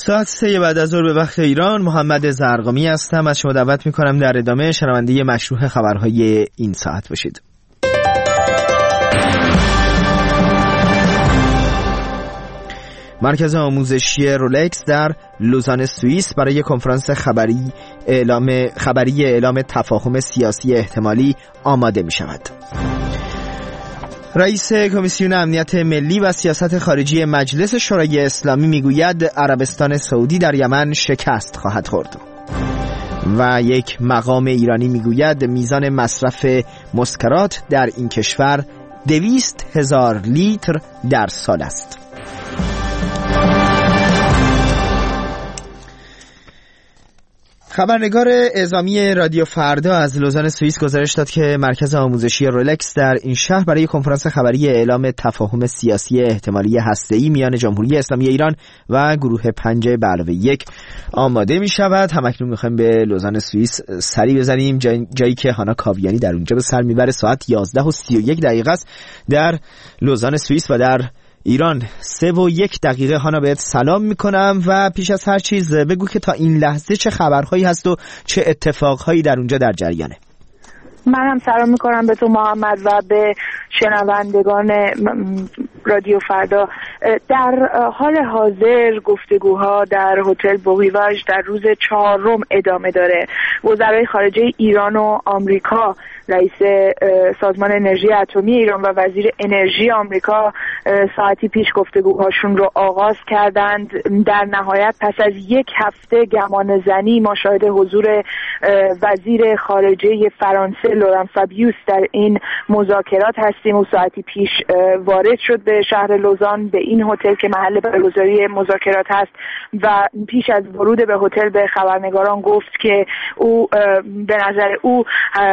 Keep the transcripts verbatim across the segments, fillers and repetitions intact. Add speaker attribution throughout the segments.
Speaker 1: ساعت سه بعد از ظهر به وقت ایران. محمد زرقامی هستم. از شما دعوت میکنم در ادامه شنونده مشروع خبرهای این ساعت باشید. مرکز آموزشی رولکس در لوزان سوئیس برای کنفرانس خبری اعلام خبری اعلام تفاهم سیاسی احتمالی آماده می شود. رئیس کمیسیون امنیت ملی و سیاست خارجی مجلس شورای اسلامی میگوید عربستان سعودی در یمن شکست خواهد خورد. و یک مقام ایرانی میگوید میزان مصرف مسکرات در این کشور دویست هزار لیتر در سال است. خبرنگار اعزامی رادیو فردا از لوزان سوئیس گزارش داد که مرکز آموزشی رولکس در این شهر برای کنفرانس خبری اعلام تفاهم سیاسی احتمالی هسته‌ای میان جمهوری اسلامی ایران و گروه پنج به علاوه یک آماده می شود. همکنون می‌خوایم به لوزان سوئیس سری بزنیم، جایی, جایی که هانا کاویانی در اونجا به سر میبره. ساعت یازده و سی و یک دقیقه است در لوزان سوئیس و در ایران سه و یک دقیقه. هانا بهت سلام میکنم و پیش از هر چیز بگو که تا این لحظه چه خبرهایی هست و چه اتفاقهایی در اونجا در جریانه.
Speaker 2: من هم سلام میکنم به تو محمد و به شنوندگان رادیو فردا. در حال حاضر گفتگوها در هتل بویواژ در روز چهارم ادامه داره. وزرای خارجه ایران و آمریکا، رئیس سازمان انرژی اتمی ایران و وزیر انرژی آمریکا ساعتی پیش گفتگوهاشون رو آغاز کردند. در نهایت پس از یک هفته گمان زنی ما شاهد حضور وزیر خارجه فرانسه لوران فابیوس در این مذاکرات هستیم. او ساعتی پیش وارد شد به شهر لوزان، به این هتل که محل برگزاری مذاکرات هست و پیش از ورود به هتل به خبرنگاران گفت که او به نظر او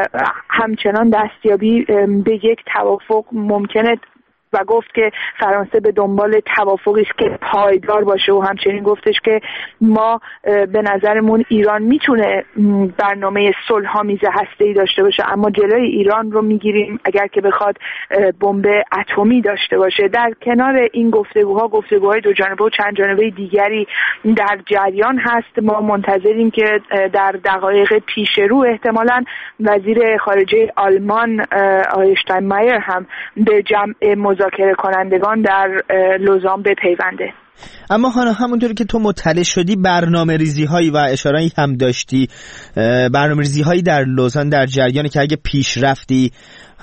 Speaker 2: همچنان دستیابی به یک توافق ممکنه و گفت که فرانسه به دنبال توافقی است که پایدار باشه و همچنین گفتش که ما به نظرمون ایران میتونه برنامه صلح‌آمیز هسته‌ای داشته باشه اما جلوی ایران رو میگیریم اگر که بخواد بمب اتمی داشته باشه. در کنار این گفتگوها گفتگوهای دو جانبه و چند جانبه دیگری در جریان هست. ما منتظریم که در دقایق پیش رو احتمالاً وزیر خارجه آلمان آقای اشتاینمایر هم به جمع مذاکره کنندگان در لوزان بپیونده.
Speaker 1: اما هانا همونطوری که تو مطلع شدی برنامه ریزی هایی و اشاره‌ای هم داشتی، برنامه ریزی هایی در لوزان در جریانه که اگه پیشرفتی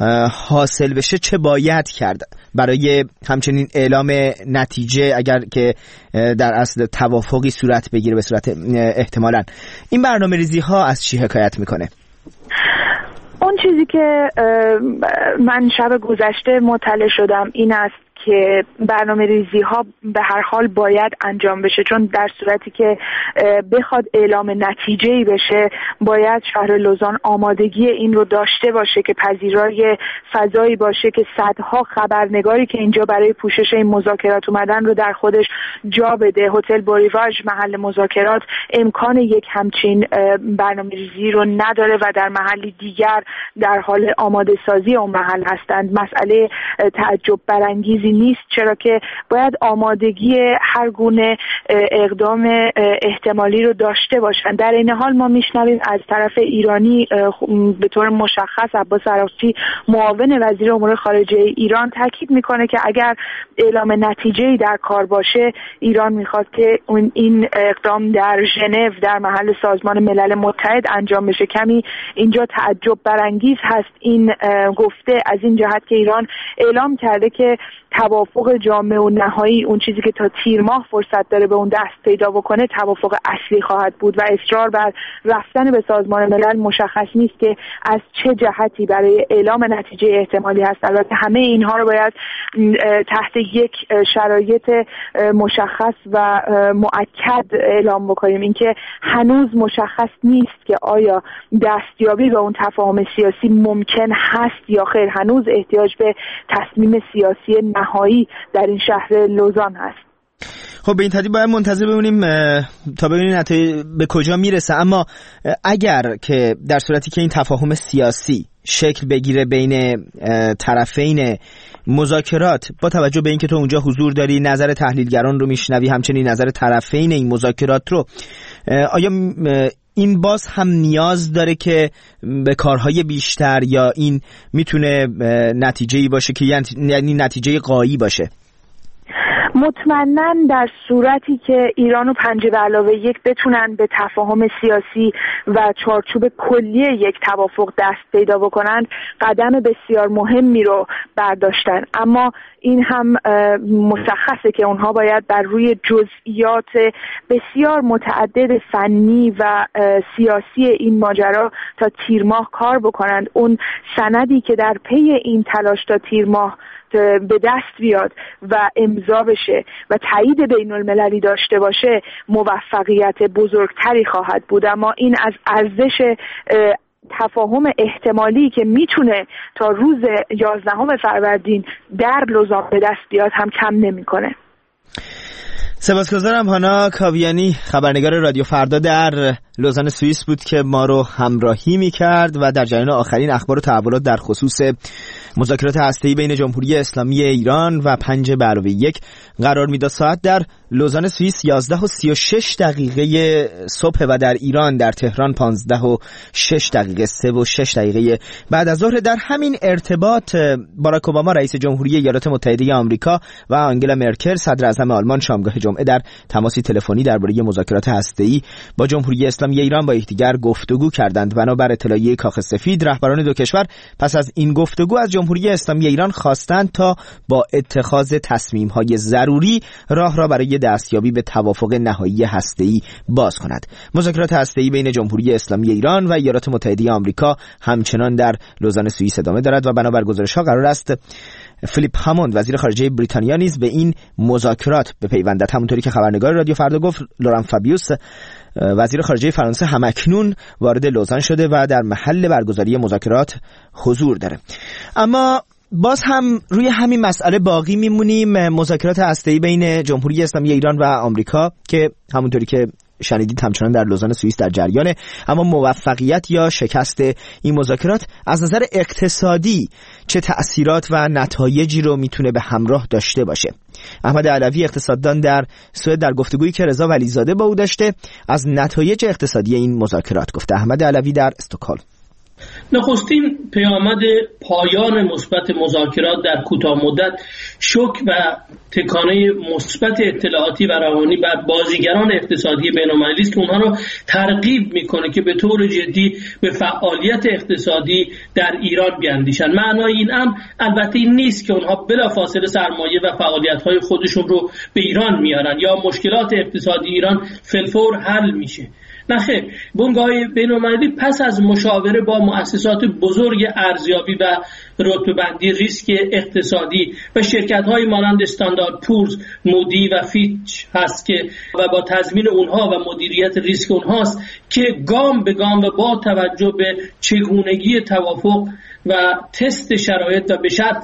Speaker 1: حاصل بشه چه باید کرد برای همچنین اعلام نتیجه اگر که در اصل توافقی صورت بگیره به صورت احتمالاً. این برنامه ریزی ها از چی حکایت میکنه؟
Speaker 2: اون چیزی که من شب گذشته مطلع شدم این است که برنامه ریزی ها به هر حال باید انجام بشه، چون در صورتی که بخواد اعلام نتیجه‌ای بشه باید شهر لوزان آمادگی این رو داشته باشه که پذیرای فضایی باشه که صدها خبرنگاری که اینجا برای پوشش این مذاکرات اومدن رو در خودش جا بده. هتل بویواژ محل مذاکرات امکان یک همچین برنامه ریزی رو نداره و در محلی دیگر در حال آماده سازی اون محل هستند. مسئله تعجب برانگیزی نیست، چرا که باید آمادگی هر گونه اقدام احتمالی رو داشته باشن. در این حال ما میشنویم از طرف ایرانی به طور مشخص عباس عراقچی معاون وزیر امور خارجه ایران تاکید میکنه که اگر اعلام نتیجه‌ای در کار باشه ایران میخواد که این اقدام در ژنو در محل سازمان ملل متحد انجام بشه. کمی اینجا تعجب برانگیز هست این گفته از این جهت که ایران اعلام کرده که توافق جامع و نهایی، اون چیزی که تا تیر ماه فرصت داره به اون دست پیدا بکنه، توافق اصلی خواهد بود و اصرار بر رفتن به سازمان ملل مشخص نیست که از چه جهتی برای اعلام نتیجه احتمالی هست. البته همه اینها رو باید تحت یک شرایط مشخص و مؤکد اعلام بکنیم، اینکه هنوز مشخص نیست که آیا دستیابی به اون تفاهم سیاسی ممکن هست یا خیر. هنوز احتیاج به تصمیم سیاسی نهایی در این شهر لوزان هست.
Speaker 1: خب به این ترتیب باید منتظر بمونیم تا ببینیم نتایج به کجا میرسه. اما اگر که در صورتی که این تفاهم سیاسی شکل بگیره بین طرفین مذاکرات، با توجه به اینکه تو اونجا حضور داری، نظر تحلیلگران رو میشنوی، همچنین نظر طرفین این مذاکرات رو، آیا این باز هم نیاز داره که به کارهای بیشتر، یا این میتونه نتیجه‌ای باشه که یعنی نتیجه غایی باشه؟
Speaker 2: مطمئناً در صورتی که ایران و پنج به علاوه یک بتونن به تفاهم سیاسی و چارچوب کلی یک توافق دست پیدا بکنن، قدم بسیار مهمی رو برداشتن. اما این هم مشخصه که اونها باید بر روی جزئیات بسیار متعدد فنی و سیاسی این ماجرا تا تیر ماه کار بکنند. اون سندی که در پی این تلاش تا تیر ماه به دست بیاد و امضا بشه و تایید بین المللی داشته باشه موفقیت بزرگتری خواهد بود. اما این از ارزش تفاهم احتمالی که میتونه تا روز یازدهم فروردین در لوزان به دست بیاد هم کم نمیکنه.
Speaker 1: سپاسگزارم. هانا کاویانی، خبرنگار رادیو فردا در لوزان سوئیس بود که ما رو همراهی میکرد و در جریان آخرین اخبار و تحولات در خصوص مذاکرات هسته‌ای بین جمهوری اسلامی ایران و پنج به علاوه یک قرار میداد. ساعت در لوزان سوئیس یازده و سی و شش دقیقه صبح و در ایران در تهران پانزده و شش دقیقه سه و شش دقیقه بعد از ظهر. در همین ارتباط باراک اوباما رئیس جمهوری ایالات متحده آمریکا و آنگلا مرکل صدر اعظم آلمان شامگاه جمعه در تماسی تلفنی درباره مذاکرات هسته‌ای با جمهوری اسلامی ایران با یکدیگر گفتگو کردند. بنابر اطلاعیه کاخ سفید، رهبران دو کشور پس از این گفتگو از جمهوری اسلامی ایران خواستند تا با اتخاذ تصمیم‌های ضروری راه را برای دستیابی به توافق نهایی هسته‌ای باز کند. مذاکرات هسته‌ای بین جمهوری اسلامی ایران و ایالات متحده آمریکا همچنان در لوزان سوئیس ادامه دارد و بنابر گزارش‌ها قرار است فیلیپ هاموند وزیر خارجه بریتانیا نیز به این مذاکرات بپیوندد. همونطوری که خبرنگار رادیو فردا گفت، لوران فابیوس وزیر خارجه فرانسه همکنون وارد لوزان شده و در محل برگزاری مذاکرات حضور داره. اما باز هم روی همین مسئله باقی میمونیم. مذاکرات هسته‌ای بین جمهوری اسلامی ایران و آمریکا که همونطوری که شنیدید همچنان در لوزان سوئیس در جریانه، اما موفقیت یا شکست این مذاکرات از نظر اقتصادی چه تأثیرات و نتایجی رو میتونه به همراه داشته باشه؟ احمد علوی اقتصاددان در سوئد در گفتگویی که رضا ولیزاده با او داشته از نتایج اقتصادی این مذاکرات گفته. احمد علوی در استکهلم.
Speaker 3: نخستین پیامد پایان مثبت مذاکرات در کوتاه مدت شوک و تکانه مثبت اطلاعاتی و روانی بر بازیگران اقتصادی بین‌المللی است که اونها رو ترغیب میکنه که به طور جدی به فعالیت اقتصادی در ایران بیاندیشن. معنای این امر البته این نیست که اونها بلافاصله سرمایه و فعالیت‌های خودشون رو به ایران میارن یا مشکلات اقتصادی ایران فی‌الفور حل میشه. نخیر، بنگاه‌های بین‌المللی پس از مشاوره با مؤسسات بزرگ ارزیابی و رتبه‌بندی ریسک اقتصادی و شرکت‌های مانند استاندارد پورز، مودی و فیچ هست که و با تضمین اونها و مدیریت ریسک اونهاست که گام به گام و با توجه به چگونگی توافق و تست شرایط و به شرط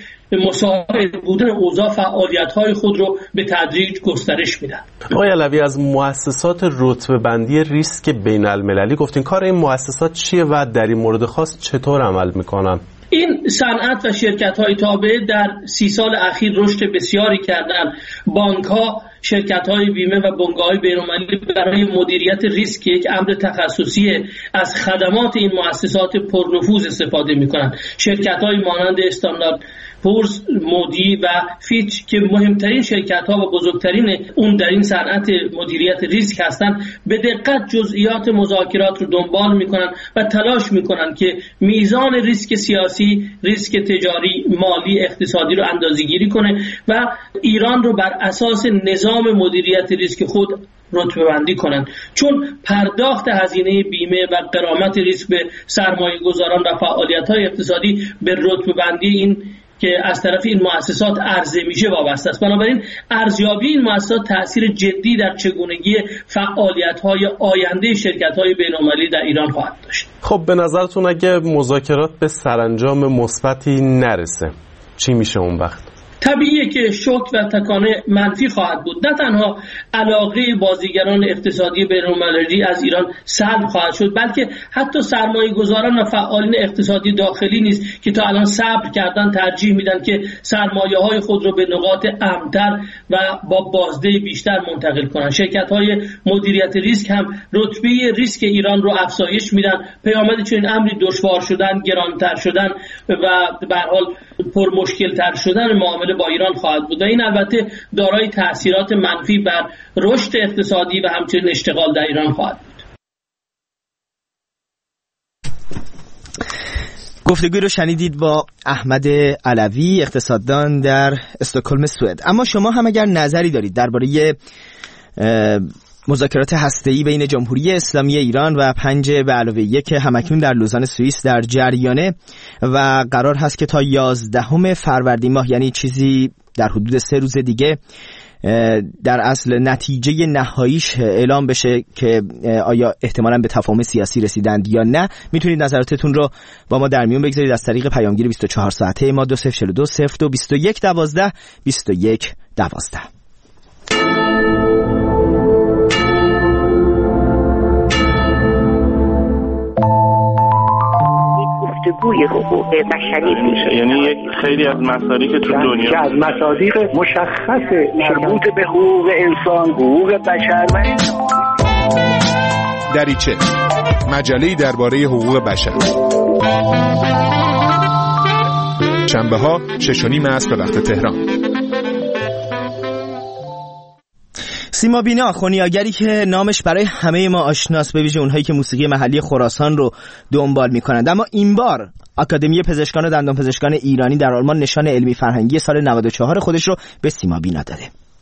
Speaker 3: مساعد بودن اوضاع فعالیت‌های خود رو به تدریج گسترش میدن.
Speaker 4: آقای علوی، از مؤسسات رتبه بندی ریسک بین المللی گفتین، کار این مؤسسات چیه و در این مورد خاص چطور عمل میکنن؟
Speaker 3: این صنعت و شرکت‌های تابعه در سی سال اخیر رشد بسیاری کردن. بانک‌ها، شرکت‌های بیمه و بنگاه‌های بین‌المللی برای مدیریت ریسک یک امر تخصصی از خدمات این مؤسسات پرنفوذ استفاده می‌کنند. شرکت‌های مانند استاندارد پورز، مودی و فیچ که مهمترین شرکت‌ها و بزرگترین اون در این صنعت مدیریت ریسک هستند، به دقت جزئیات مذاکرات رو دنبال می‌کنند و تلاش می‌کنند که میزان ریسک سیاسی، ریسک تجاری، مالی، اقتصادی رو اندازه‌گیری کنه و ایران رو بر اساس نظام مدیریت ریسک خود رتبه بندی کنند. چون پرداخت هزینه بیمه و غرامت ریسک به سرمایه گذاران و فعالیت‌های اقتصادی به رتبه بندی این که از طرف این مؤسسات عرضه میشه وابسته است. بنابراین ارزیابی این مؤسسات تأثیر جدی در چگونگی فعالیت‌های آینده شرکت‌های بین‌المللی در ایران خواهد داشت.
Speaker 4: خب به نظرتون اگه مذاکرات به سرانجام مثبتی نرسه چی میشه اون وقت؟
Speaker 3: طبیعیه که شوک و تکانه منفی خواهد بود. نه تنها علاقه بازیگران اقتصادی بین‌المللی از ایران سلب خواهد شد، بلکه حتی سرمایه‌گذاران و فعالین اقتصادی داخلی نیز که تا الان صبر کردن ترجیح میدن که سرمایه‌های خود رو به نقاط امن‌تر و با بازده بیشتر منتقل کنند. شرکت‌های مدیریت ریسک هم رتبه ریسک ایران رو افزایش میدن. پیامد چنین امری دشوار شدن، گرانتر شدن و به هر حال پر مشکل‌تر شدن معامله با ایران خواهد بود. این البته دارای تأثیرات منفی بر رشد اقتصادی و همچنین اشتغال در ایران خواهد بود.
Speaker 1: گفتگوی رو شنیدید با احمد علوی، اقتصاددان در استکهلم سوئد. اما شما هم اگر نظری دارید درباره مذاکرات هسته‌ای بین جمهوری اسلامی ایران و پنج به علاوه یک که همکنون در لوزان سوئیس در جریانه و قرار هست که تا یازدهم فروردین ماه، یعنی چیزی در حدود سه روز دیگه، در اصل نتیجه نهاییش اعلام بشه که آیا احتمالاً به تفاهم سیاسی رسیدند یا نه، میتونید نظراتتون رو با ما در میون بگذارید از طریق پیامگیر بیست و چهار ساعته ما دو صفر چهار دو صفر دو بیست و یک دوازده بیست و یک دوازده.
Speaker 5: گفتگوی حقوق بشری میشه،
Speaker 6: یعنی یک خیلی از مصادیق تو دنیا
Speaker 5: که از مصادیق مشخص مربوط به حقوق انسان، حقوق بشر و
Speaker 7: دریچه، مجله‌ای درباره حقوق بشر. شنبه ها شش و نیم عصر به وقت تهران.
Speaker 1: سیما بینا، خونیاگری که نامش برای همه ما آشناست، به ویژه اونهایی که موسیقی محلی خراسان رو دنبال میکنند، اما این بار آکادمی پزشکان و دندانپزشکان ایرانی در آلمان نشان علمی فرهنگی سال نود و چهار خودش رو به سیما بینا داده.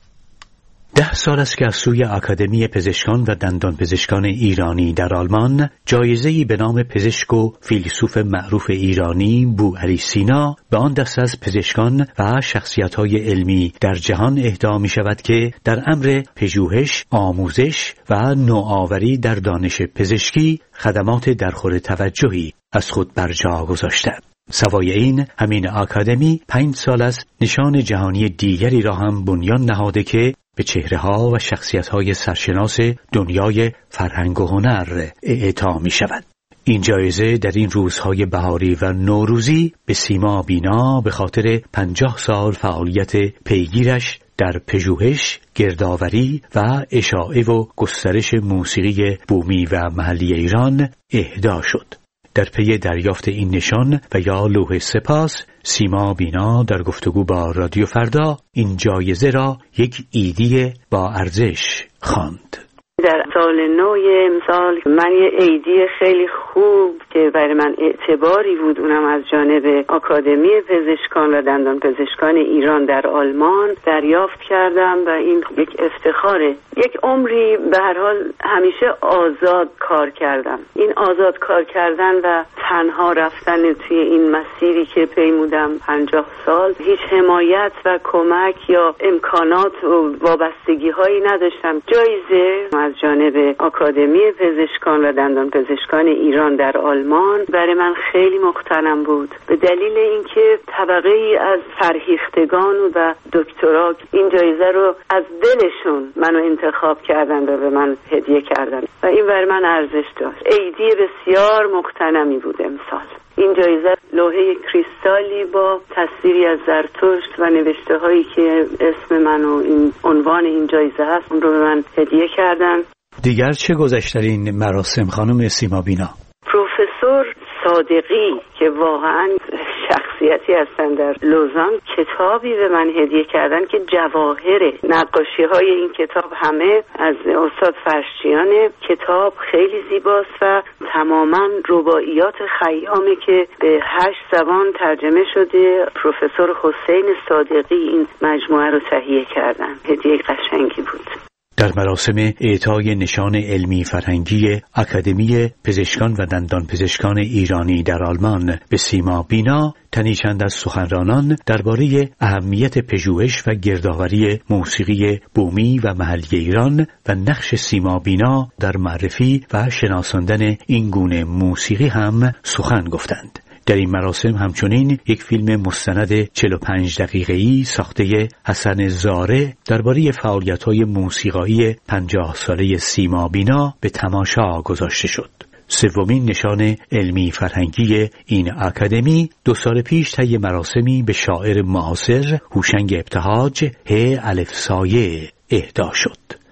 Speaker 8: ده سال است که از سوی آکادمی پزشکان و دندانپزشکان ایرانی در آلمان جایزه‌ای به نام پزشک و فیلسوف معروف ایرانی بوعلی سینا به آن دسته از پزشکان و شخصیت‌های علمی در جهان اهدا می‌شود که در امر پژوهش، آموزش و نوآوری در دانش پزشکی خدمات درخور توجهی از خود بر جا گذاشتند. سوای این، همین آکادمی پنج سال است نشان جهانی دیگری را هم بنیان نهاده که به چهره‌ها و شخصیت‌های سرشناس دنیای فرهنگ و هنر اعطا می‌شود. این جایزه در این روزهای بهاری و نوروزی به سیما بینا به خاطر پنجاه سال فعالیت پیگیرش در پژوهش، گردآوری و اشاعه و گسترش موسیقی بومی و محلی ایران اهدا شد. در پی دریافت این نشان و یا لوح سپاس، سیما بینا در گفتگو با رادیو فردا این جایزه را یک ایدی با ارزش خواند.
Speaker 9: در سال نو امسال من یه عیدی خیلی خوب که برای من اعتباری بود، اونم از جانب آکادمی پزشکان و دندان پزشکان ایران در آلمان دریافت کردم و این یک افتخاره. یک عمری به هر حال همیشه آزاد کار کردم. این آزاد کار کردن و تنها رفتن توی این مسیری که پیمودم پنجاه سال، هیچ حمایت و کمک یا امکانات و وابستگی هایی نداشتم. جایزه از جانب آکادمی پزشکان و دندان پزشکان ایران در آلمان برای من خیلی مختنم بود، به دلیل اینکه طبقه ای از فرهیختگان و دکترا این جایزه رو از دلشون منو انتخاب کردن و به من هدیه کردن و این برای من ارزش داشت. عیدی بسیار مختنمی بود امسال. این جایزه لوحه کریستالی با تصویری از زرتشت و نوشته هایی که اسم من و این عنوان این جایزه هست اون رو به من هدیه کردن.
Speaker 8: دیگر چه گذشت در این مراسم خانم سیما بینا؟
Speaker 9: پروفسور صادقی که واقعا شخصیتی هستن در لوزان کتابی به من هدیه کردن که جواهره. نقاشی های این کتاب همه از استاد فرشچیانه. کتاب خیلی زیباست و تماما رباعیات خیامه که به هشت زبان ترجمه شده. پروفسور حسین صادقی این مجموعه رو تهیه کردن. هدیه قشنگی بود.
Speaker 8: در مراسم اعطای نشان علمی فرهنگی آکادمی پزشکان و دندان پزشکان ایرانی در آلمان به سیما بینا، تنی چند از سخنرانان درباره اهمیت پژوهش و گردآوری موسیقی بومی و محلی ایران و نقش سیما بینا در معرفی و شناساندن این گونه موسیقی هم سخن گفتند. در این مراسم همچنین یک فیلم مستند چهل و پنج دقیقه‌ای ساخته حسن زاره درباره فعالیت‌های موسیقایی پنجاه ساله سیما بینا به تماشا گذاشته شد. سومین نشان علمی فرهنگی این اکادمی دو سال پیش طی مراسمی به شاعر معاصر هوشنگ ابتهاج ه الف سایه اهدا شد.